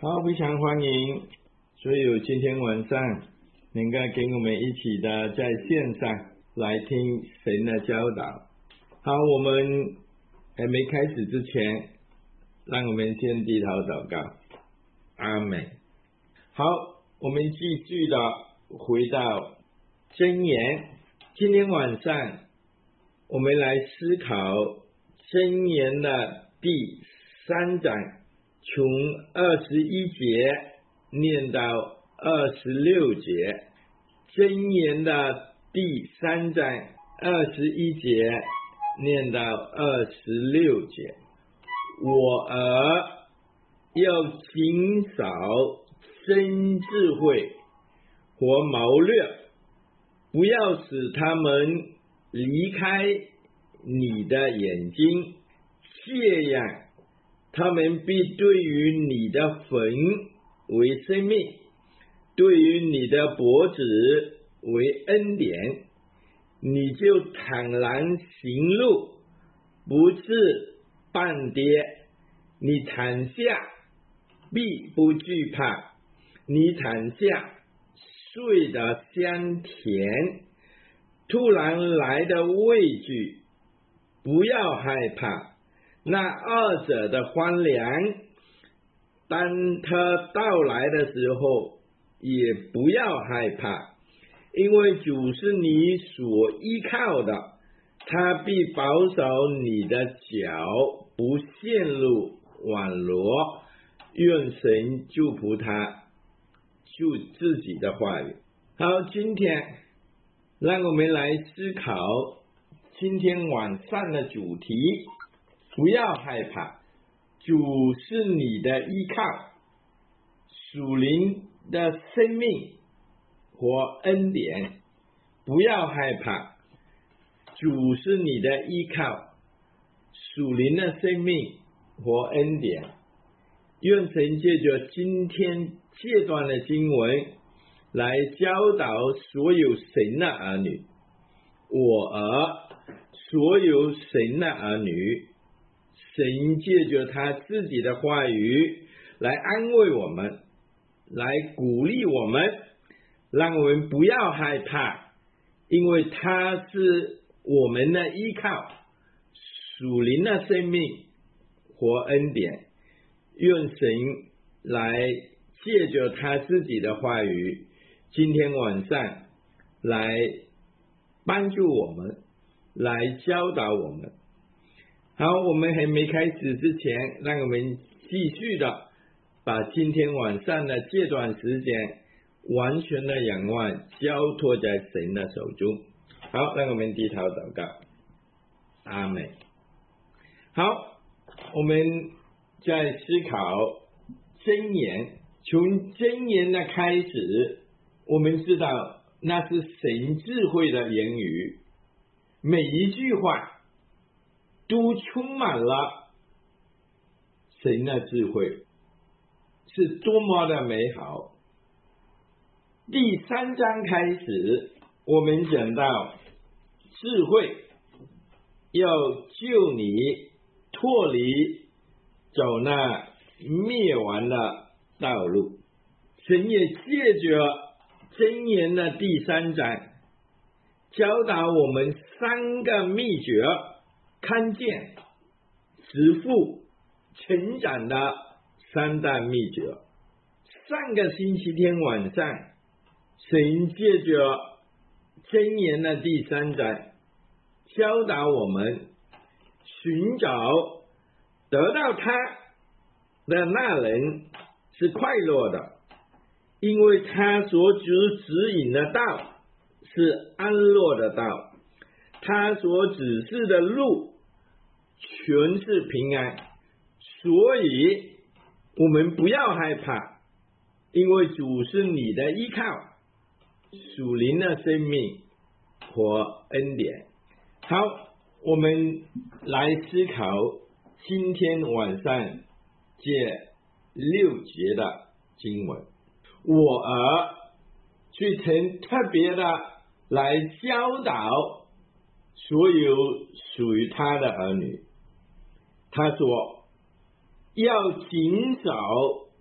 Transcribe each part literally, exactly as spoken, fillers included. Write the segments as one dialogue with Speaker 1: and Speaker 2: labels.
Speaker 1: 好，非常欢迎所有今天晚上能够跟我们一起的在线上来听神的教导。好，我们还没开始之前，让我们先低头祷告。阿们。好，我们继续的回到箴言。今天晚上我们来思考箴言的第三章，从二十一节念到二十六节。箴言的第三章二十一节念到二十六节。我儿要谨守真智慧和谋略，不要使他们离开你的眼睛，这样他们必对于你的魂为生命，对于你的脖子为恩典，你就坦然行路，不致半跌。你躺下必不惧怕，你躺下睡得香甜。突然来的畏惧不要害怕，那二者的荒凉，当他到来的时候也不要害怕，因为主是你所依靠的，他必保守你的脚不陷入网罗。愿神祝福他，就自己的话语。好，今天让我们来思考今天晚上的主题，不要害怕，主是你的依靠，属灵的生命和恩典。不要害怕，主是你的依靠，属灵的生命和恩典。愿神借着今天这段的经文来教导所有神的儿女，我儿所有神的儿女，神借着他自己的话语来安慰我们，来鼓励我们，让我们不要害怕，因为他是我们的依靠，属灵的生命和恩典。愿神来借着他自己的话语，今天晚上来帮助我们，来教导我们。好，我们还没开始之前，让我们继续的把今天晚上的这段时间完全的仰望交托在神的手中。好，让我们低头祷告。阿们。好，我们在思考箴言，从箴言的开始，我们知道那是神智慧的言语，每一句话都充满了神的智慧，是多么的美好。第三章开始，我们讲到智慧要救你脱离走那灭亡的道路。神也借着箴言的第三章教导我们三个秘诀，看见致富成长的三大秘诀。上个星期天晚上，神借着箴言的第三章教导我们寻找得到他的那人是快乐的，因为他所指指引的道是安乐的道，他所指示的路全是平安。所以我们不要害怕，因为主是你的依靠，属灵的生命和恩典。好，我们来思考今天晚上这六节的经文。我儿去曾特别的来教导所有属于他的儿女，他说要谨守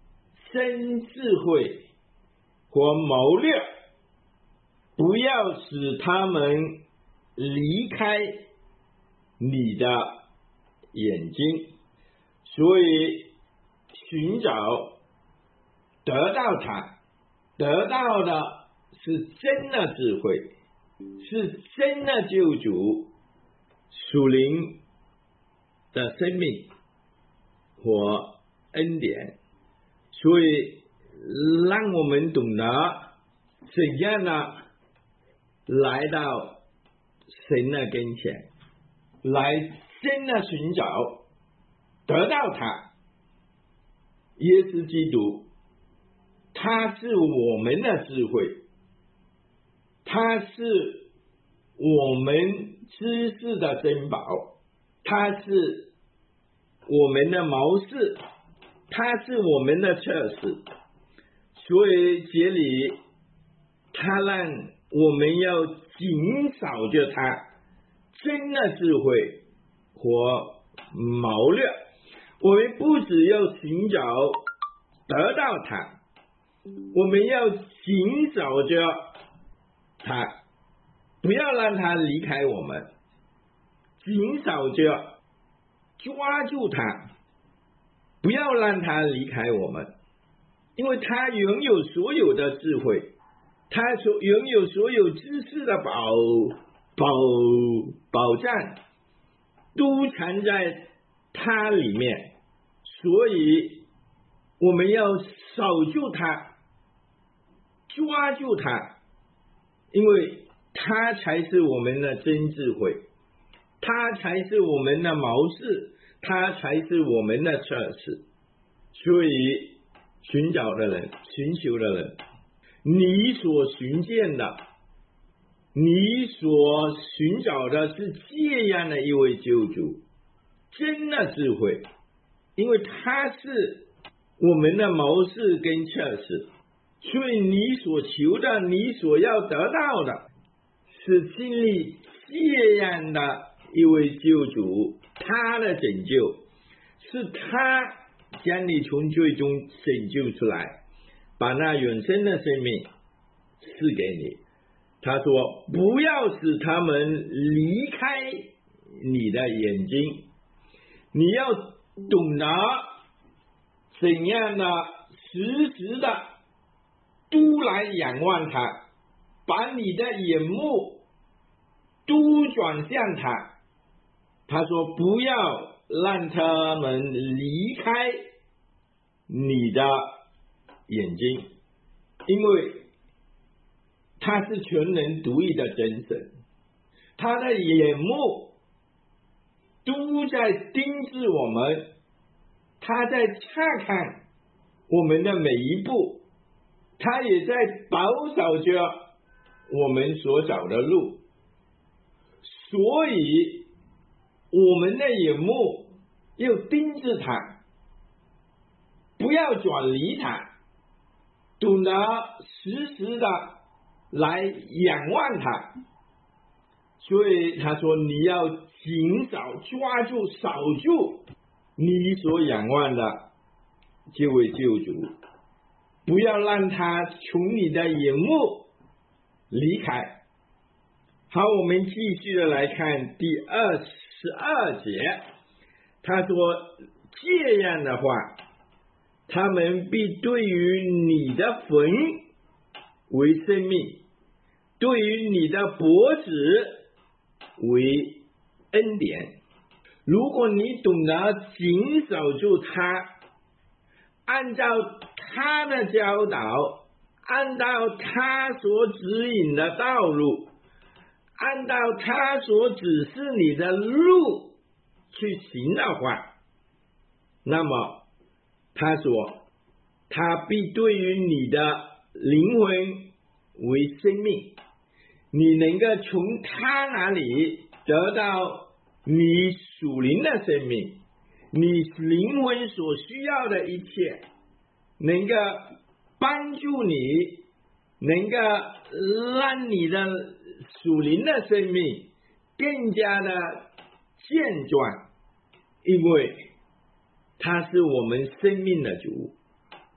Speaker 1: 真智慧和谋略，不要使他们离开你的眼睛。所以寻找得到它，得到的是真的智慧，是真的救主，属灵的生命和恩典。所以让我们懂得怎样的来到神的跟前，来真的寻找得到他。耶稣基督他是我们的智慧，他是我们知识的珍宝，他是我们的谋士，他是我们的测试。所以这里他让我们要谨守着他真的智慧和谋略。我们不只要寻找得到他，我们要谨守着他，不要让他离开我们，谨守着抓住他，不要让他离开我们，因为他拥有所有的智慧，他所拥有所有知识的宝宝宝藏都藏在他里面。所以我们要守住他，抓住他，因为他才是我们的真智慧，他才是我们的谋士，他才是我们的测试。所以寻找的人，寻求的人，你所寻见的，你所寻找的是这样的一位救主，真的智慧，因为他是我们的谋士跟测试。所以你所求的，你所要得到的，是经历这样的一位救主，他的拯救是他将你从罪中拯救出来，把那永生的生命赐给你。他说不要使他们离开你的眼睛，你要懂得怎样的时时的都来仰望他，把你的眼目都转向他。他说不要让他们离开你的眼睛，因为他是全能独一的真神，他的眼目都在盯着我们，他在查看我们的每一步，他也在保守着我们所走的路。所以我们的眼目要盯着他，不要转离他，懂得时时的来仰望他。所以他说你要紧守抓住守住你所仰望的这位救主，不要让他从你的眼目离开。好，我们继续的来看第二十二节。他说这样的话，他们必对于你的魂为生命，对于你的脖子为恩典。如果你懂得谨守住他，按照他的教导，按照他所指引的道路，按照他所指示你的路去行的话，那么他说他必对于你的灵魂为生命，你能够从他那里得到你属灵的生命，你灵魂所需要的一切，能够帮助你，能够让你的属灵的生命更加的健壮，因为他是我们生命的主，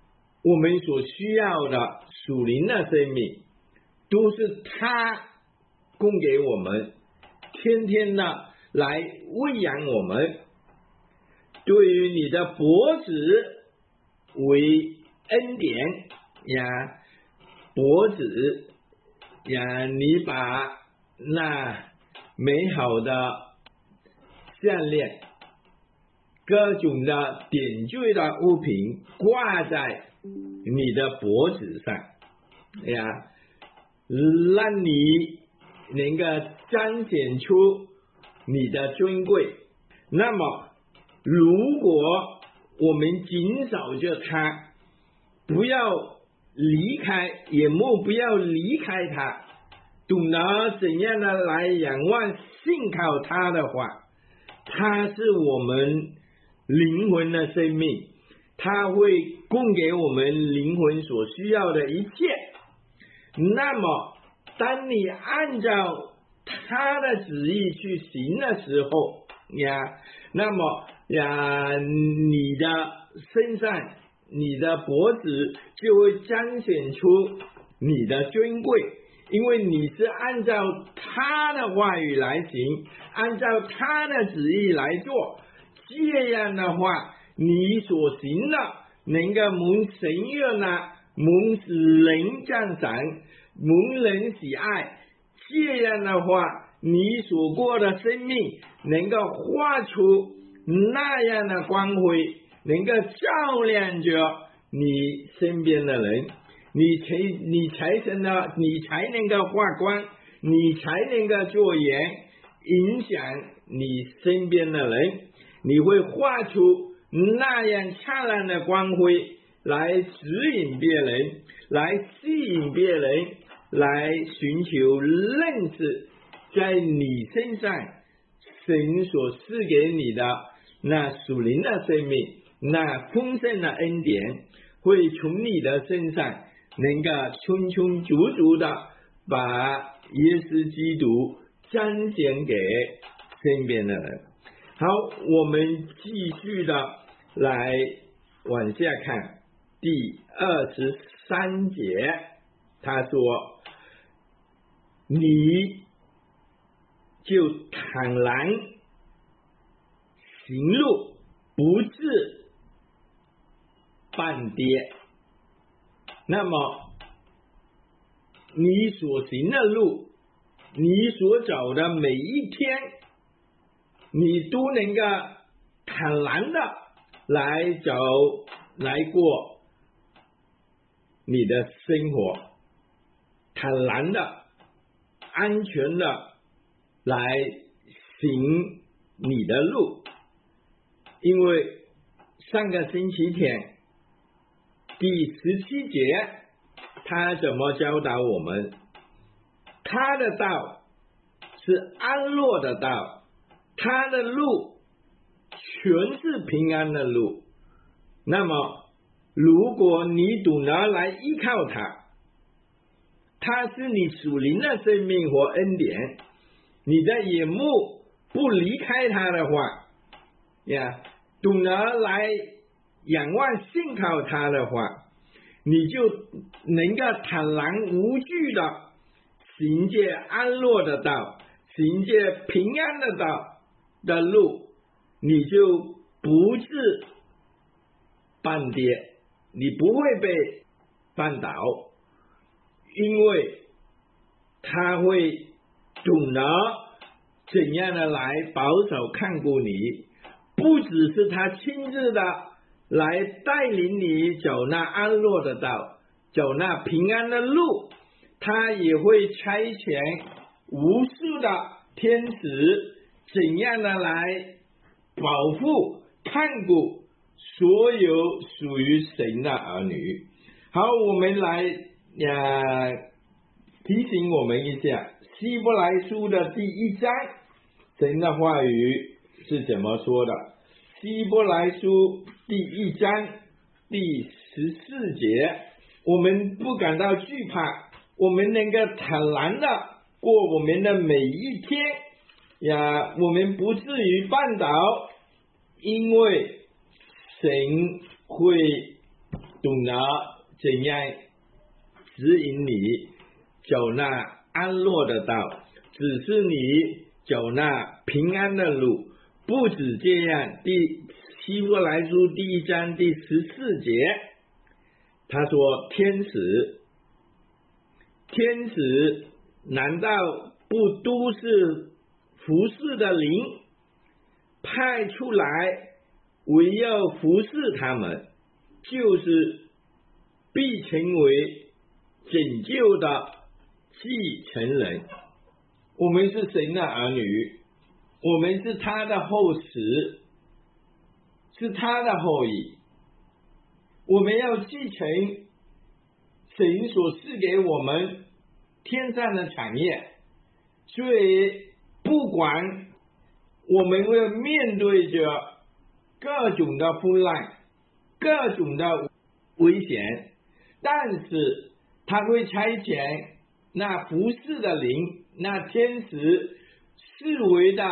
Speaker 1: 我们所需要的属灵的生命，都是他供给我们，天天的来喂养我们。对于你的脖子为恩典呀，脖子呀，你把那美好的项链、各种的点缀的物品挂在你的脖子上呀，让你能够彰显出你的尊贵。那么如果我们谨守着它，不要离开，眼目不要离开它，懂得怎样的来仰望信靠它的话，它是我们灵魂的生命，它会供给我们灵魂所需要的一切。那么当你按照他的旨意去行的时候呀，那么呀，你的身上你的脖子就会彰显出你的尊贵，因为你是按照他的话语来行，按照他的旨意来做，这样的话你所行的能够蒙神悦纳，蒙人赞赏，蒙人喜爱，这样的话你所过的生命能够画出那样的光辉，能够照亮着你身边的人，你才你才成了，你才能够发光，你才能够做盐，影响你身边的人，你会画出那样灿烂的光辉，来指引别人，来吸引别人，来寻求认识在你身上神所赐给你的那属灵的生命，那丰盛的恩典会从你的身上能够充充足足的把耶稣基督彰显给身边的人。好，我们继续的来往下看第二十三节，他说你就坦然行路，不致半跌。那么你所行的路，你所走的每一天，你都能够坦然的来走来过你的生活，坦然的安全的来行你的路。因为上个星期天第十七节他怎么教导我们？他的道是安乐的道，他的路全是平安的路。那么如果你懂得来依靠他，他是你属灵的生命和恩典，你的眼目不离开他的话呀，懂得来仰望信靠他的话，你就能够坦然无惧的行借安乐的道，行借平安的道的路，你就不致半跌，你不会被绊倒，因为他会懂得怎样的来保守看顾你，不只是他亲自的来带领你走那安乐的道，走那平安的路，他也会差遣无数的天使怎样的来保护看顾所有属于神的儿女。好，我们来呀提醒我们一下希伯来书的第一章神的话语是怎么说的。希伯来书第一章第十四节，我们不感到惧怕，我们能够坦然的过我们的每一天呀，我们不至于绊倒，因为神会懂得怎样指引你走那安乐的道，只是你走那平安的路。不止这样，第希伯来书第一章第十四节，他说天使天使难道不都是服侍的灵，派出来为要服侍他们，就是必成为拯救的继承人。我们是神的儿女，我们是他的后嗣，是他的后裔，我们要继承神所赐给我们天上的产业。所以不管我们会面对着各种的风浪，各种的危险，但是他会差遣那服侍的灵，那天使四围的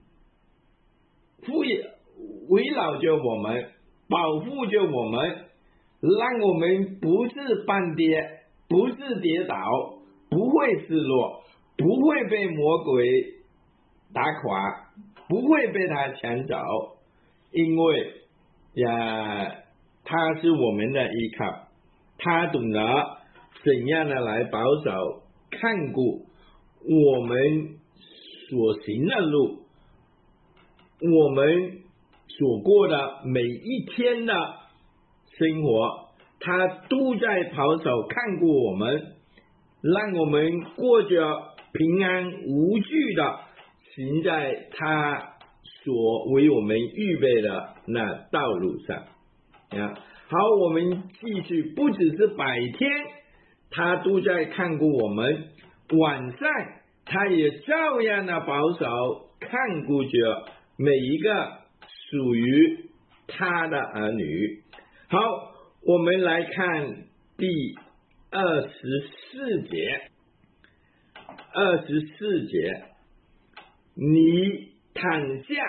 Speaker 1: 围绕着我们，保护着我们，让我们不是半跌，不是跌倒，不会失落，不会被魔鬼打垮，不会被他抢走，因为呀，他是我们的依靠，他懂得怎样的来保守看顾我们所行的路，我们所过的每一天的生活，他都在保守看顾我们，让我们过着平安无惧的行在他所为我们预备的那道路上。好，我们继续，不只是白天他都在看顾我们，晚上他也照样的保守看顾着每一个属于他的儿女。好，我们来看第二十四节，二十四节，你躺下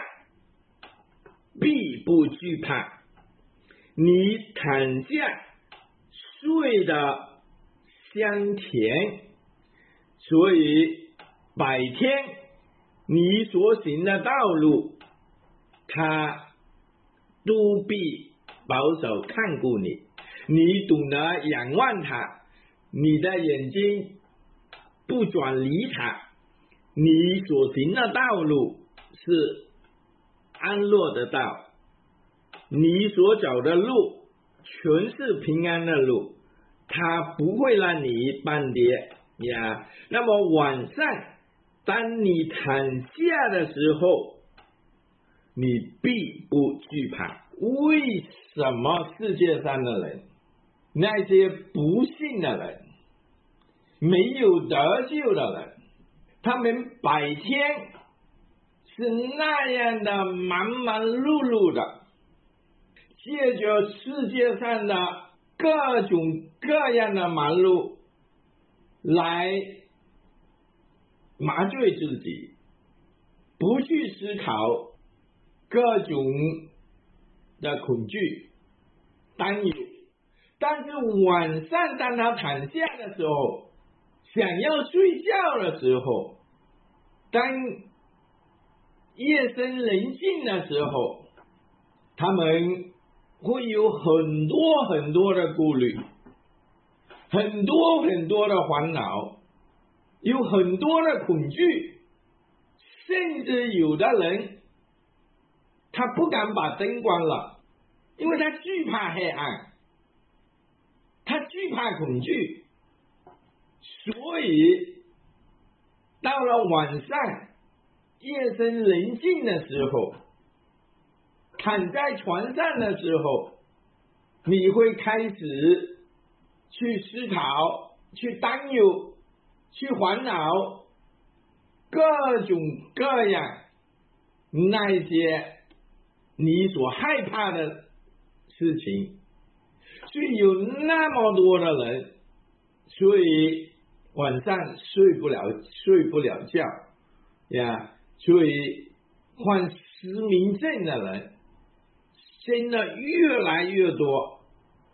Speaker 1: 必不惧怕，你躺下睡得香甜。所以白天你所行的道路，他都必保守看顾你，你懂得仰望他，你的眼睛不转离他，你所行的道路是安乐的道，你所走的路全是平安的路，他不会让你半跌呀。那么晚上当你躺下的时候，你必不惧怕。为什么世界上的人，那些不信的人，没有得救的人，他们白天是那样的忙忙碌碌的，借着世界上的各种各样的忙碌来麻醉自己，不去思考各种的恐惧担忧。但是晚上当他躺下的时候，想要睡觉的时候，当夜深人静的时候，他们会有很多很多的顾虑，很多很多的烦恼，有很多的恐惧，甚至有的人他不敢把灯关了，因为他惧怕黑暗，他惧怕恐惧。所以到了晚上夜深人静的时候，躺在床上的时候，你会开始去思考，去担忧，去烦恼各种各样那些你所害怕的事情。所以有那么多的人，所以晚上睡不了睡不了觉呀，所以患失明症的人真的越来越多。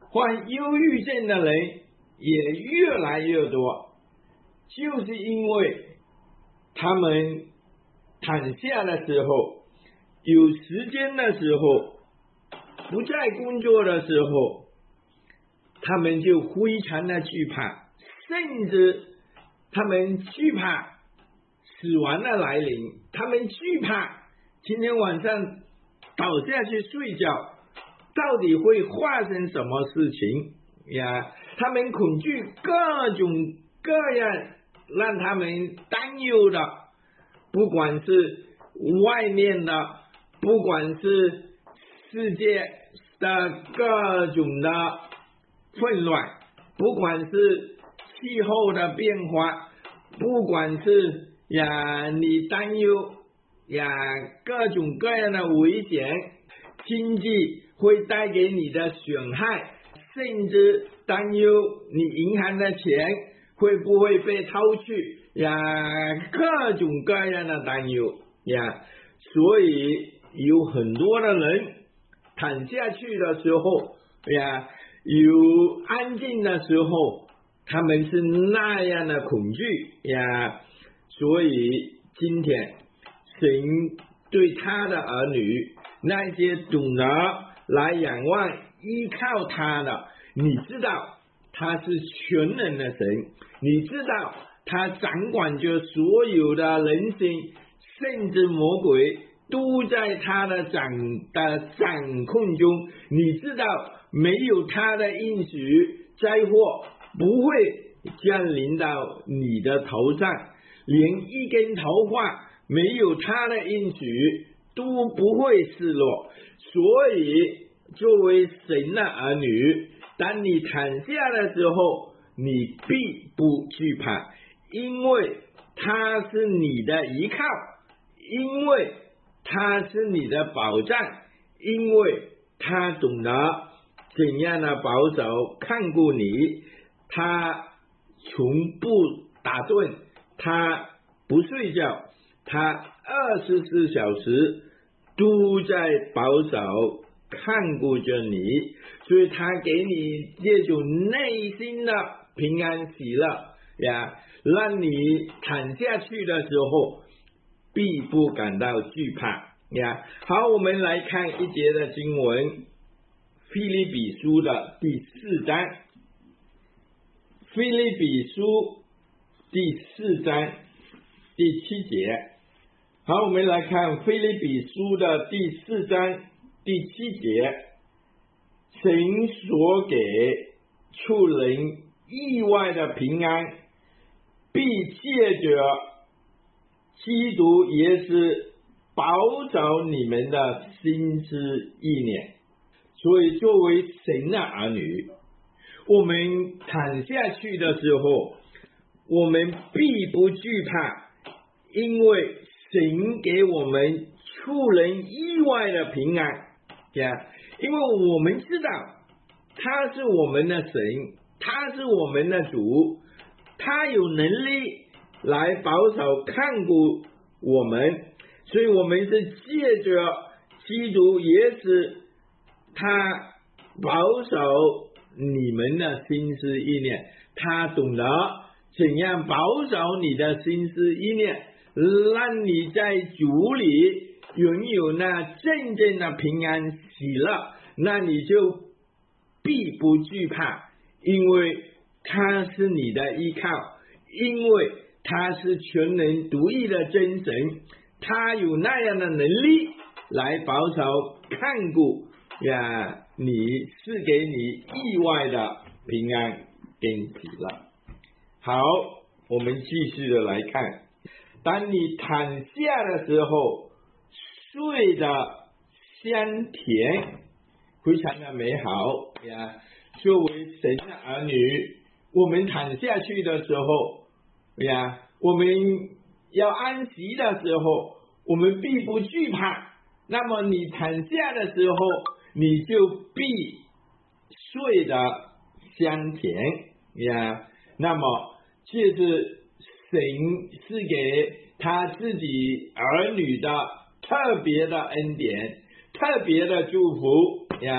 Speaker 1: 患忧郁症的人也越来越多，就是因为他们躺下的时候，有时间的时候，不在工作的时候，他们就非常的惧怕，甚至他们惧怕死亡的来临，他们惧怕今天晚上倒下去睡觉到底会发生什么事情呀？他们恐惧各种各样让他们担忧的，不管是外面的，不管是世界的各种的混乱，不管是气候的变化，不管是呀你担忧呀各种各样的危险，经济会带给你的损害，甚至担忧你银行的钱会不会被偷去呀，各种各样的担忧呀。所以有很多的人躺下去的时候呀，有安静的时候，他们是那样的恐惧呀。所以今天神对他的儿女，那些懂得来仰望依靠他的，你知道他是全能的神，你知道他掌管着所有的人心，甚至魔鬼都在他的掌的掌控中，你知道没有他的应许，灾祸不会降临到你的头上，连一根头发没有他的应许都不会失落。所以作为神的儿女，当你躺下的时候，你必不惧怕，因为他是你的依靠，因为他是你的保障，因为他懂得怎样的保守看顾你，他从不打盹，他不睡觉，他二十四小时都在保守看顾着你，所以他给你这种内心的平安喜乐呀，让你躺下去的时候必不感到惧怕呀。好，我们来看一节的经文，腓立比书的第四章，腓立比书第四章第七节。好，我们来看腓立比书的第四章第七节，神所给出人意外的平安，必借着基督耶稣保守你们的心思意念。所以作为神的儿女，我们躺下去的时候，我们必不惧怕，因为神给我们出人意外的平安呀。因为我们知道他是我们的神，他是我们的主，他有能力来保守看顾我们，所以我们是借着基督耶稣，他保守你们的心思意念，他懂得怎样保守你的心思意念，让你在主里拥有那真正的平安喜乐，那你就必不惧怕，因为他是你的依靠，因为他是全能独一的真神，他有那样的能力来保守看顾呀，你是给你意外的平安跟喜乐。好，我们继续的来看，当你躺下的时候，睡得香甜，非常的美好呀。作为神的儿女，我们躺下去的时候呀，我们要安息的时候，我们必不惧怕。那么你躺下的时候，你就必睡得香甜呀。那么这是神是给他自己儿女的特别的恩典，特别的祝福呀。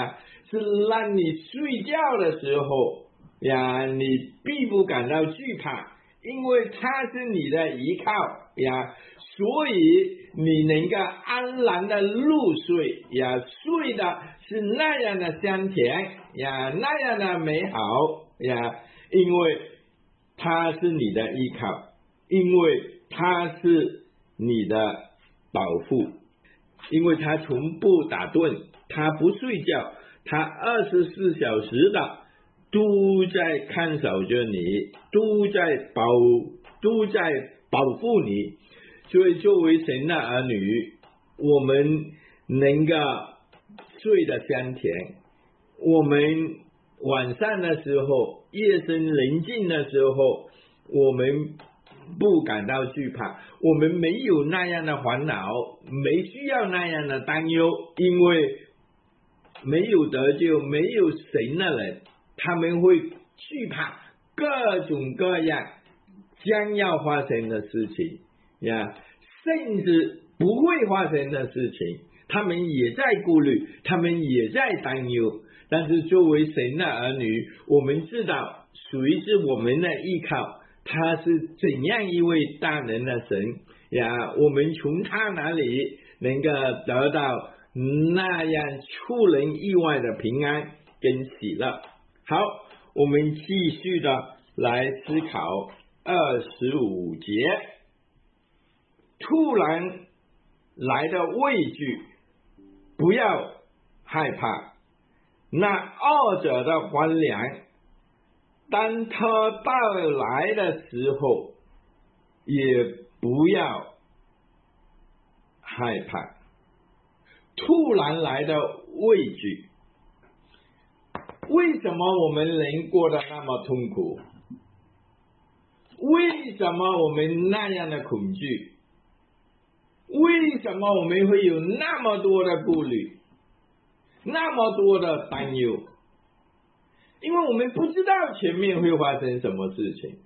Speaker 1: 是让你睡觉的时候呀，你并不感到惧怕，因为他是你的依靠呀，所以你能够安然的入睡呀，睡的是那样的香甜呀，那样的美好呀，因为他是你的依靠，因为他是你的保护，因为他从不打盹，他不睡觉，他二十四小时的都在看守着你，都在保都在保护你。所以作为神的儿女，我们能够睡得香甜，我们晚上的时候，夜深人静的时候，我们不感到惧怕，我们没有那样的烦恼，没需要那样的担忧，因为没有得救没有神的人，他们会惧怕各种各样将要发生的事情呀，甚至不会发生的事情，他们也在顾虑，他们也在担忧。但是作为神的儿女，我们知道谁是我们的依靠，他是怎样一位大能的神呀，我们从他那里能够得到那样出人意外的平安跟喜乐。好，我们继续的来思考二十五节，突然来的畏惧，不要害怕，那恶者的荒凉，当他到来的时候，也不要害怕。突然来的畏惧，为什么我们人过得那么痛苦？为什么我们那样的恐惧？为什么我们会有那么多的顾虑，那么多的担忧？因为我们不知道前面会发生什么事情，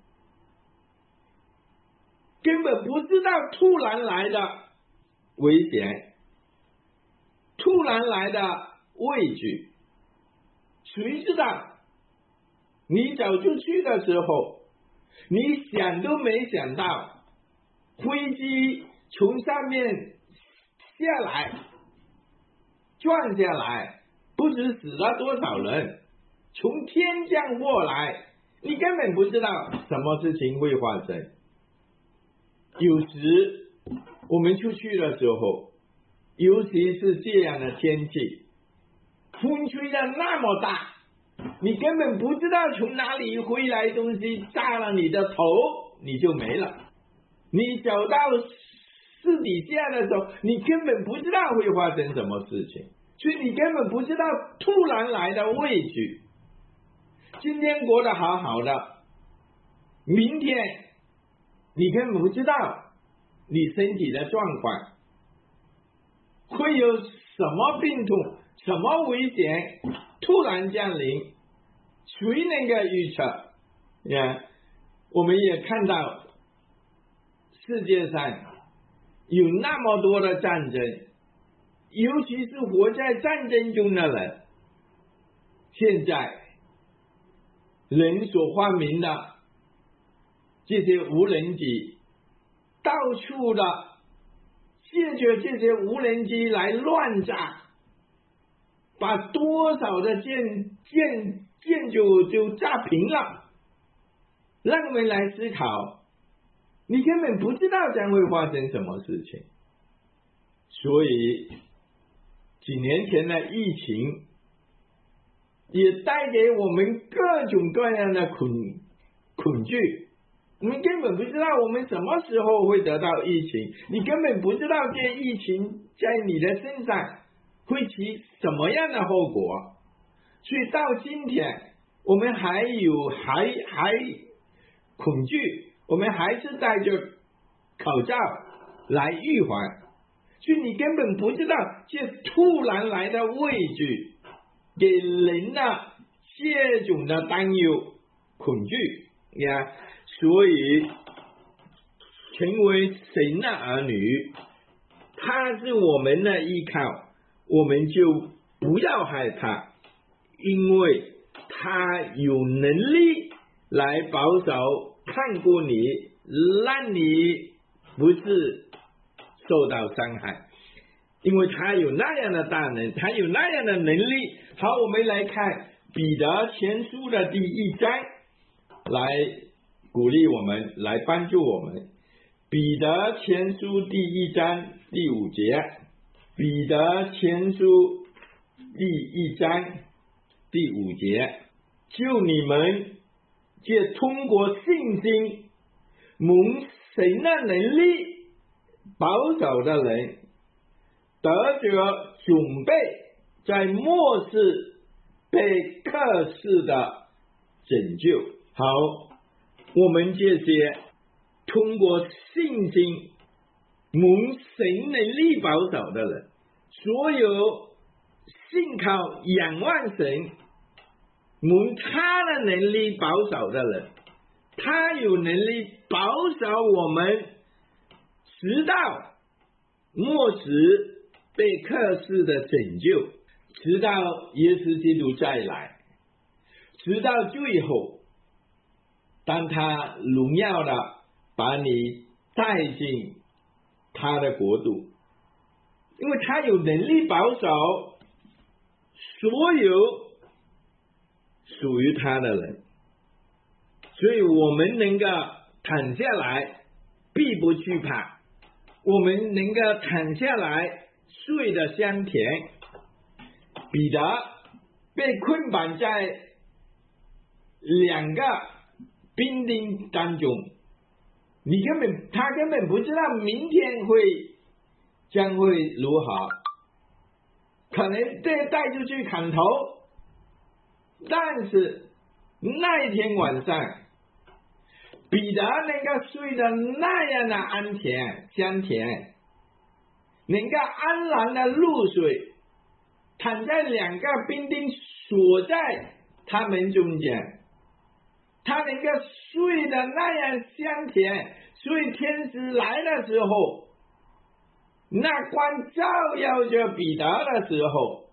Speaker 1: 根本不知道突然来的危险，突然来的畏惧。谁知道你走出去的时候，你想都没想到飞机从上面下来撞下来，不知死了多少人，从天降过来，你根本不知道什么事情会发生。有时我们出去的时候，尤其是这样的天气，风吹得那么大，你根本不知道从哪里回来东西炸了你的头，你就没了。你走到四底下的时候，你根本不知道会发生什么事情，所以你根本不知道突然来的畏惧。今天过得好好的，明天你根本不知道你身体的状况会有什么病痛，什么危险突然降临，谁能够预测呀？我们也看到世界上有那么多的战争，尤其是活在战争中的人，现在人所发明的这些无人机，到处的借着这些无人机来乱炸，把多少的建建建筑就炸平了。让我们来思考，你根本不知道将会发生什么事情。所以几年前的疫情也带给我们各种各样的恐恐惧，我们根本不知道我们什么时候会得到疫情，你根本不知道这疫情在你的身上会起什么样的后果。所以到今天我们还有还还恐惧，我们还是戴着口罩来预防，所以你根本不知道这突然来的畏惧给人的这种的担忧恐惧呀。所以成为神的儿女，他是我们的依靠，我们就不要害怕， 因为他有能力来保守看顾你，让你不是受到伤害，因为他有那样的大能，他有那样的能力。好，我们来看彼得前书的第一章，来鼓励我们，来帮助我们。彼得前书第一章第五节，彼得前书第一章第五节，就你们借通过信心蒙神的能力保守的人，得着准备在末世被克世的拯救。好，我们这些通过信心蒙神能力保守的人，所有信靠仰望神蒙他的能力保守的人，他有能力保守我们直到末时被克世的拯救，直到耶稣基督再来，直到最后当他荣耀的把你带进他的国度，因为他有能力保守所有属于他的人，所以我们能够躺下来必不惧怕，我们能够躺下来睡得香甜。彼得被捆绑在两个兵丁当中，你根本他根本不知道明天会将会如何，可能被带出去砍头，但是那一天晚上彼得能够睡得那样的安甜香甜，能够安然的入睡，躺在两个兵丁锁在他们中间，他能够睡得那样香甜，所以天使来的时候，那光照耀着彼得的时候，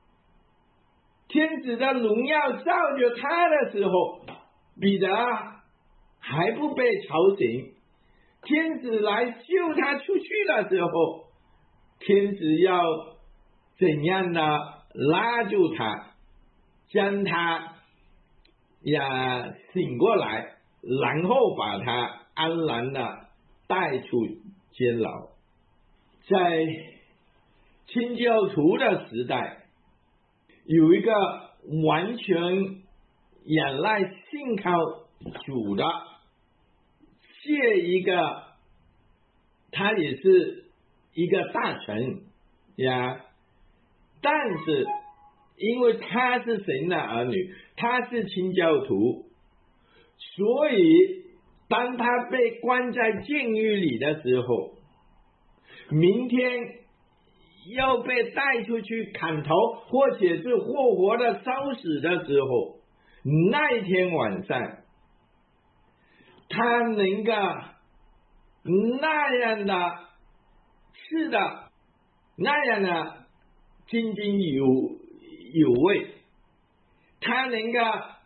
Speaker 1: 天使的荣耀照着他的时候，彼得还不被吵醒，天使来救他出去的时候，天使要怎样的拉住他，将他呀醒过来，然后把他安然的带出监牢。在清教徒的时代，有一个完全仰赖信靠主的，借一个他也是一个大臣呀，但是因为他是神的儿女，他是清教徒，所以当他被关在监狱里的时候，明天要被带出去砍头或者是活活的烧死的时候，那一天晚上他能够那样的是的那样的津津有有味，他能够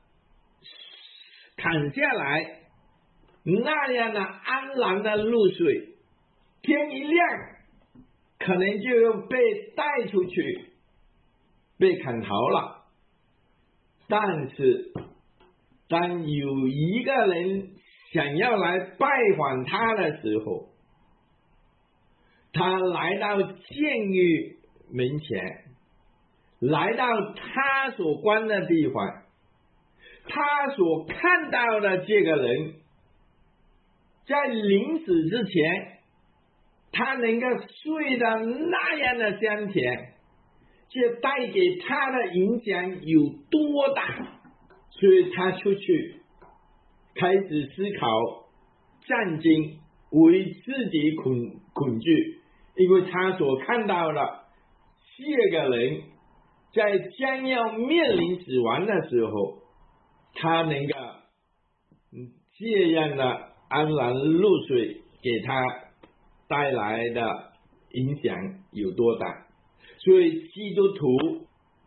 Speaker 1: 躺下来那样的安然的入睡，天一亮可能就要被带出去被砍头了。但是当有一个人想要来拜访他的时候，他来到监狱门前，来到他所关的地方，他所看到的这个人在临死之前，他能够睡得那样的香甜，这带给他的影响有多大，所以他出去开始思考战惊，为自己恐恐惧，因为他所看到的这个人在将要面临死亡的时候，他能够这样的安然入睡，给他带来的影响有多大。所以基督徒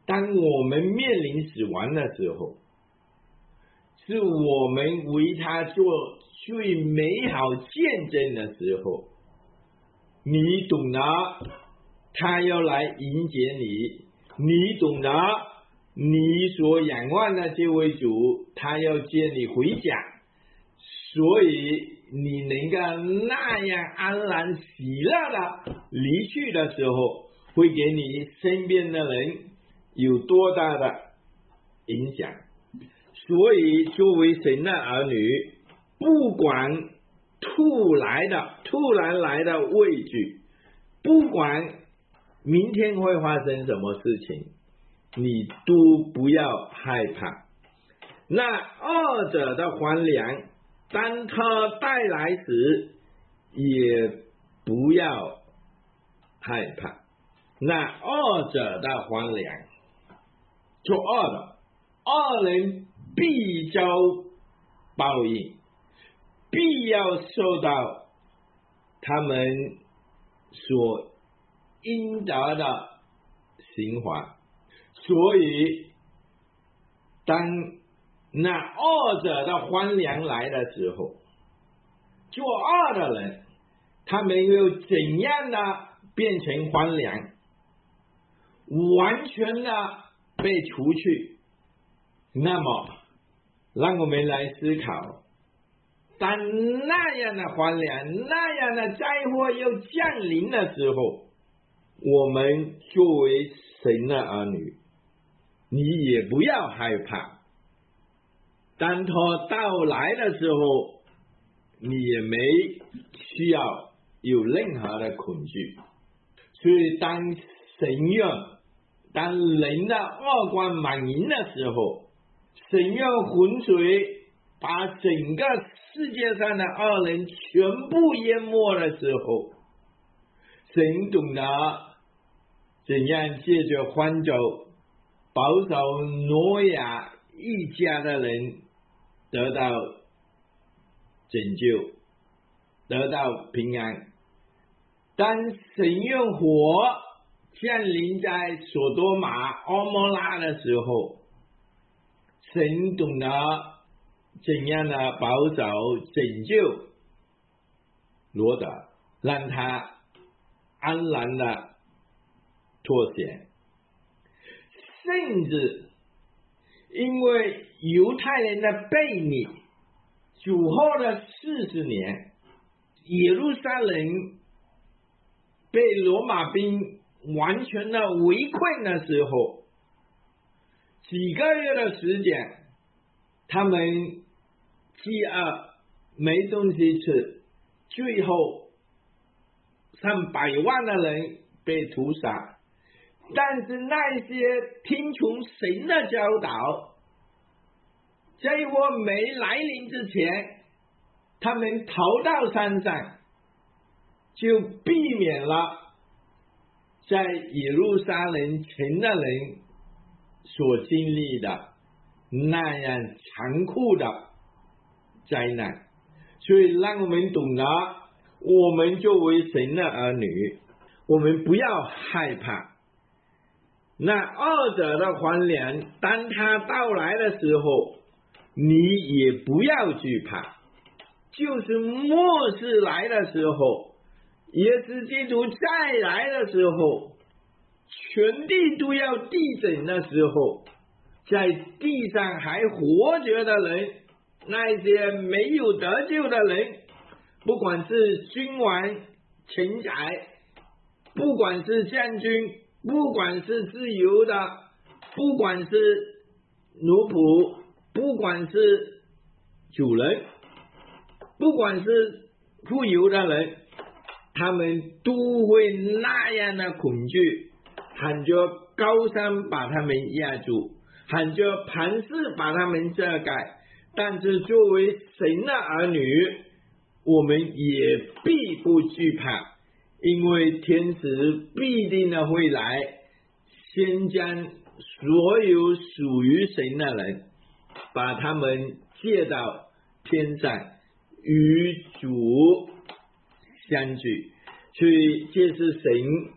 Speaker 1: 当我们面临死亡的时候，是我们为他做最美好见证的时候，你懂得他要来迎接你，你懂得你所仰望的这位主他要接你回家，所以你能够那样安然喜乐的离去的时候，会给你身边的人有多大的影响。所以作为神的儿女，不管突来的突然来的畏惧，不管明天会发生什么事情，你都不要害怕。那二者的荒凉，当他带来时，也不要害怕。那二者的荒凉，做恶的恶人必遭报应，必要受到他们所应得的刑罚。所以当那恶者的荒凉来的时候，做恶的人他们又怎样的变成荒凉，完全的被除去。那么让我们来思考，当那样的荒凉，那样的灾祸又降临的时候，我们作为神的儿女，你也不要害怕。当他到来的时候，你也没需要有任何的恐惧。所以当神愿当人的恶光满盈的时候，神愿洪水把整个世界上的恶人全部淹没的时候，神懂得怎样借着方舟保守挪亚一家的人得到拯救，得到平安。当神用火降临在所多玛蛾摩拉的时候，神懂得怎样的保守拯救罗德，让他安然的脱险。甚至因为犹太人的悖逆，主后的四十年，耶路撒冷被罗马兵完全的围困的时候，几个月的时间，他们饥饿没东西吃，最后上百万的人被屠杀。但是那些听从神的教导，灾祸没来临之前，他们逃到山上，就避免了在耶路撒冷城的人所经历的那样残酷的灾难。所以让我们懂得，我们作为神的儿女，我们不要害怕。那二者的荒凉，当他到来的时候，你也不要惧怕。就是末世来的时候，耶稣基督再来的时候，全地都要地震的时候，在地上还活着的人，那些没有得救的人，不管是君王臣宰，不管是将军，不管是自由的，不管是奴仆，不管是主人，不管是富有的人，他们都会那样的恐惧，喊着高山把他们压住，喊着磐石把他们遮盖。但是作为神的儿女，我们也必不惧怕，因为天使必定的会来，先将所有属于神的人把他们接到天上与主相聚。所以这是神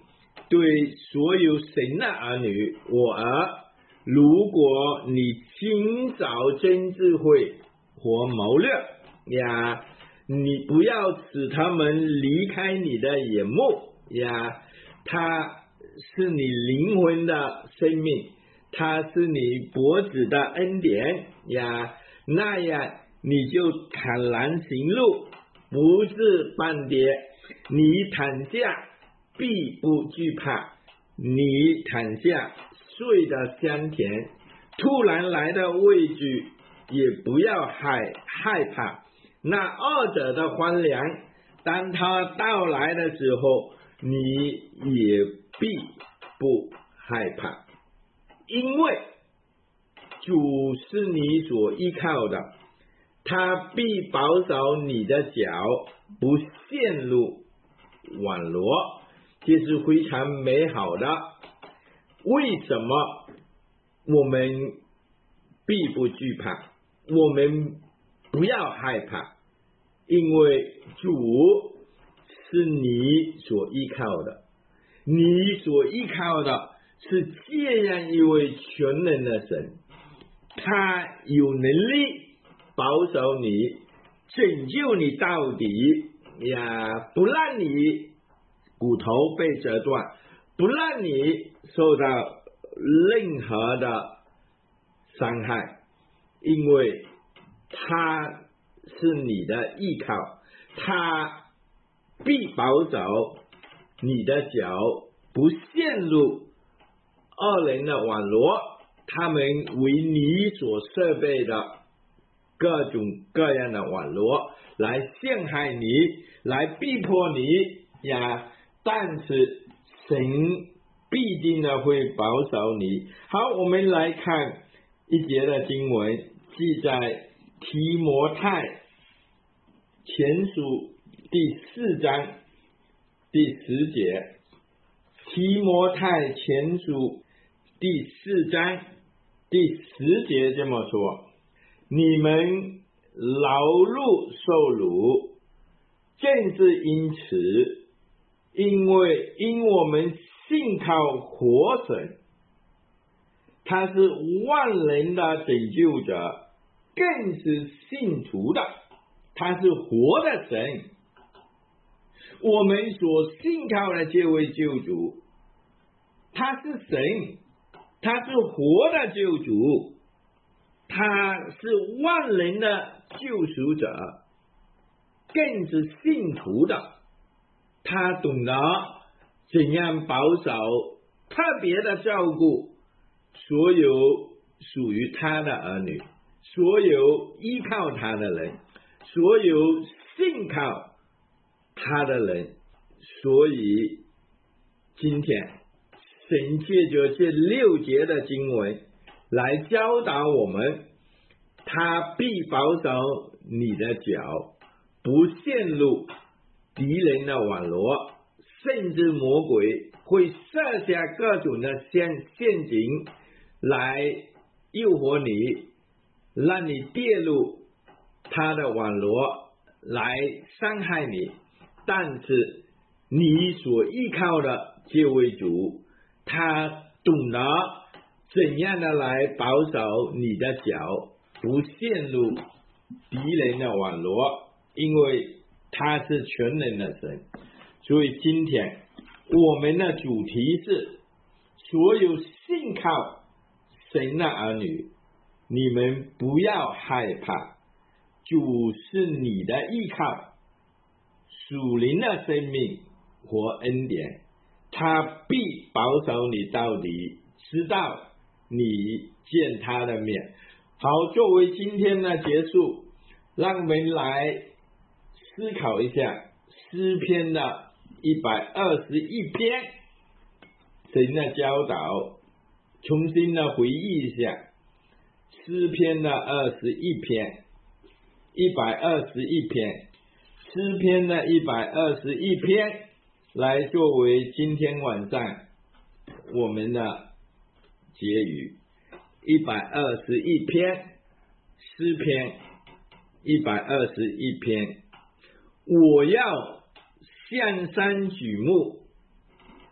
Speaker 1: 对所有神的儿女，我儿，如果你寻找真智慧和谋略呀，你不要使他们离开你的眼目呀，他是你灵魂的生命，他是你脖子的恩典呀，那样你就坦然行路，不是半跌，你躺下必不惧怕，你躺下睡得香甜，突然来的畏惧也不要害害怕，那二者的荒凉，当他到来的时候，你也必不害怕，因为主是你所依靠的，他必保守你的脚不陷入网罗，这是非常美好的。为什么我们必不惧怕？我们不要害怕，因为主是你所依靠的，你所依靠的是这样一位全能的神，他有能力保守你，拯救你到底呀，不让你骨头被折断，不让你受到任何的伤害，因为他是你的依靠，他必保守你的脚不陷入恶人的网罗，他们为你所设备的各种各样的网罗来陷害你，来逼迫你呀，但是神必定的会保守你。好，我们来看一节的经文，记在提摩太前书第四章第十节。提摩太前书第四章第十节这么说：你们劳碌受辱，正是因此，因为因我们信靠活神，他是万人的拯救者，更是信徒的，他是活的神。我们所信靠的这位救主，他是神，他是活的救主，他是万人的救赎者，更是信徒的，他懂得怎样保守，特别的照顾所有属于他的儿女，所有依靠他的人，所有信靠他的人。所以今天神借着这六节的经文来教导我们，他必保守你的脚不陷入敌人的网罗，甚至魔鬼会设下各种的陷陷阱来诱惑你，让你跌入他的网罗，来伤害你。但是你所依靠的这位主，他懂得怎样的来保守你的脚不陷入敌人的网罗，因为他是全能的神。所以今天我们的主题是所有信靠神的儿女，你们不要害怕，主是你的依靠，属灵的生命和恩典，他必保守你到底，直到你见他的面。好，作为今天的结束，让我们来思考一下诗篇的一百二十一篇神的教导，重新的回忆一下诗篇的二十一篇一百二十一篇诗篇的一百二十一篇来作为今天晚上我们的结语。一百二十一篇诗篇一百二十一篇，我要向山举目，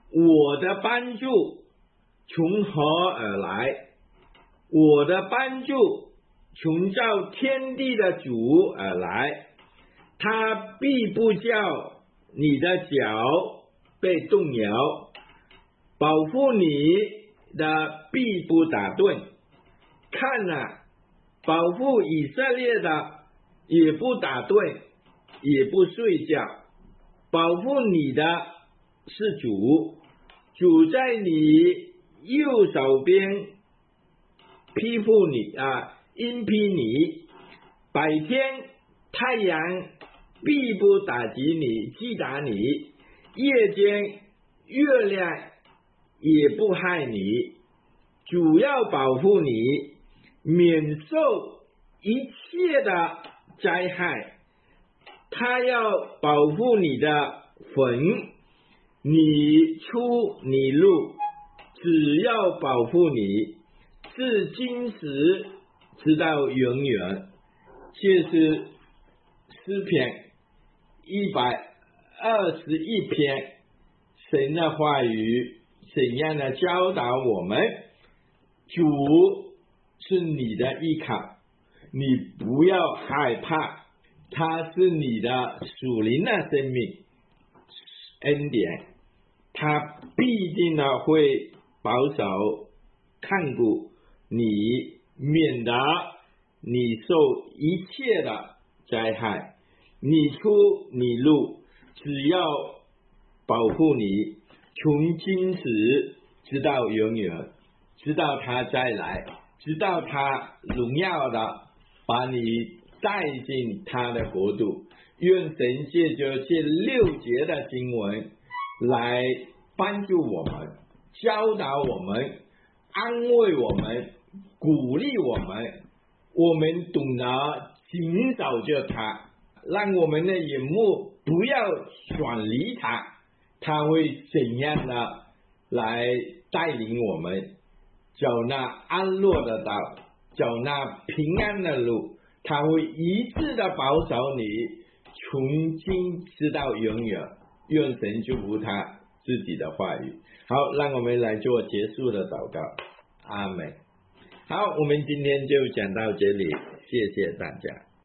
Speaker 1: 我的帮助从何而来？我的帮助从造天地的主而来，他必不叫你的脚被动摇，保护你的必不打盹。看啊，保护以色列的也不打盹，也不睡觉。保护你的是主，主在你右手边庇护你啊，荫庇你。白天太阳必不打击你，击打你；夜间月亮也不害你。主要保护你，免受一切的灾害。他要保护你的魂，你出你入，只要保护你，自今时直到永远。这是诗篇一百二十一篇，神的话语怎样的教导我们？主是你的依靠，你不要害怕，他是你的属灵的生命恩典，他必定的会保守看顾你，免得你受一切的灾害。你出你入，只要保护你，从今时直到永远，直到他再来，直到他荣耀的把你带进他的国度。愿神借着这六节的经文来帮助我们，教导我们，安慰我们，鼓励我们，我们懂得紧守着他，让我们的眼目不要转离他，他会怎样的来带领我们走那安乐的道，走那平安的路，他会一致的保守你，从今直到永远。愿神祝福他自己的话语。好，让我们来做结束的祷告。阿们。好，我们今天就讲到这里，谢谢大家。